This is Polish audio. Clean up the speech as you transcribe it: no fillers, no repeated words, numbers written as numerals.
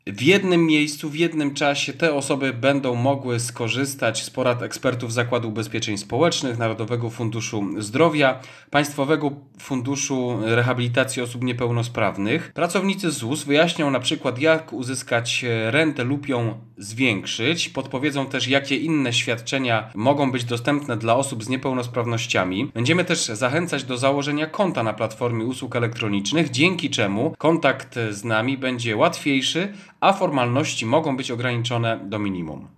W jednym miejscu, w jednym czasie te osoby będą mogły skorzystać z porad ekspertów Zakładu Ubezpieczeń Społecznych, Narodowego Funduszu Zdrowia, Państwowego Funduszu Rehabilitacji Osób Niepełnosprawnych. Pracownicy ZUS wyjaśnią na przykład, jak uzyskać rentę lub ją zwiększyć. Podpowiedzą też, jakie inne świadczenia mogą być dostępne dla osób z niepełnosprawnościami. Będziemy też zachęcać do założenia konta na platformie usług elektronicznych, dzięki czemu kontakt z nami będzie łatwiejszy, a formalności mogą być ograniczone do minimum.